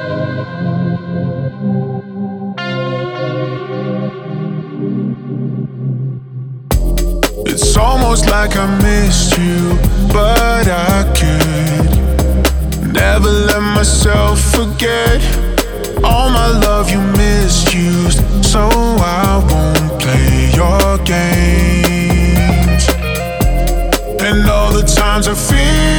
It's almost like I missed you, but I could never let myself forget all my love you misused, so I won't play your games. And all the times I feel